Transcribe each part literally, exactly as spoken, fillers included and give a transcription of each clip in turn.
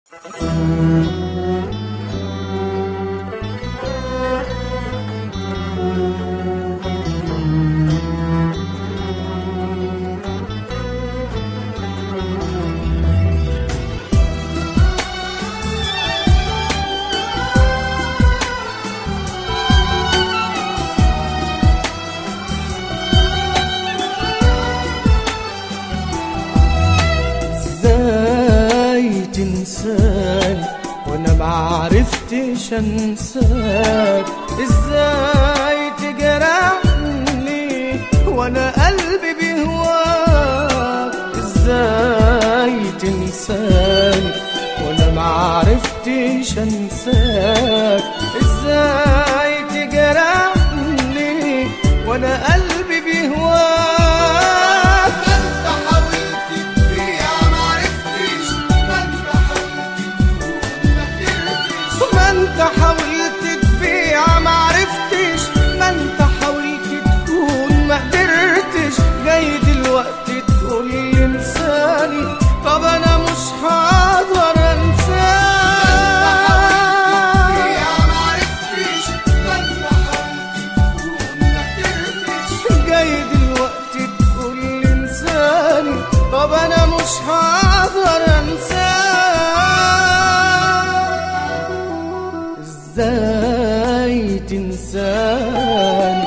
تنساني وانا معرفتش انساك؟ ازاي تجرحني وانا قلبي بيهواك؟ ازاي تنساني وانا معرفتش انساك؟ ازاي تجرحني وانا قلبي بيهواك؟ انت حاولت تبيع معرفتش، ما انت حاولت تكون ما قدرتش، جاي دلوقتي تقولي انساني، طب انا مش هقدر انساك. جاي دلوقتي تقولي انساني، طب انا مش هقدر انساك. ازاي تنساني؟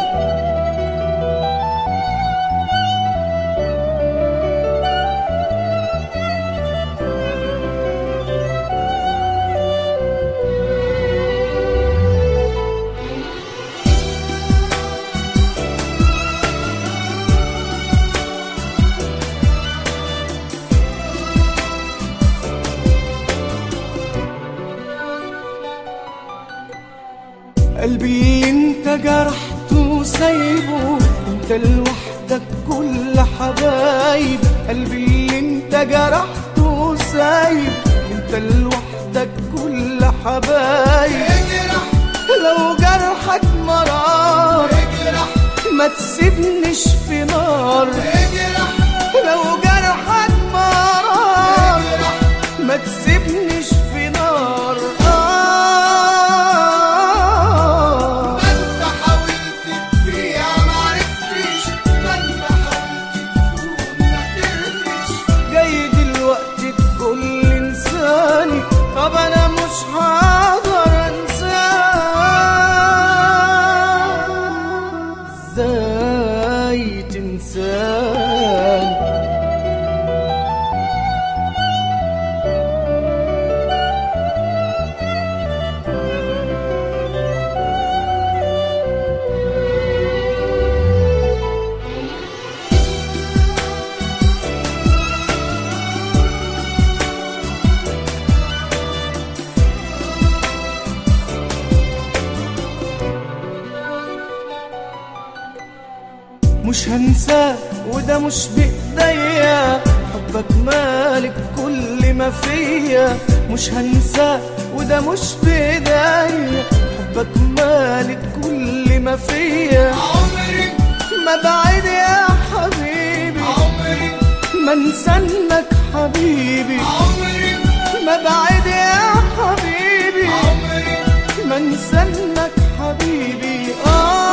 قلبي اللي انت جرحته سايبه، انت لوحدك كل حبايب. قلبي اللي انت جرحته سايب، انت لوحدك كل حبايب. لو جرحك مرار ما تسيبنيش في نار، لو جرحك مرار ما تسيبنيش في نار. طب انا مش هقدر انساك. ازاي تنساني؟ مش هنساك وده مش بإيديا، حبك مالك كل ما فيا. مش هنساك وده مش بإيديا، حبك مالك كل ما فيا. عمري ما بعد يا حبيبي، عمري ما انسانك حبيبي. عمري ما بعد يا حبيبي، عمري ما انسانك حبيبي. آه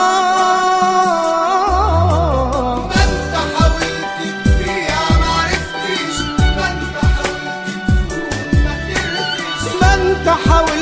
حاول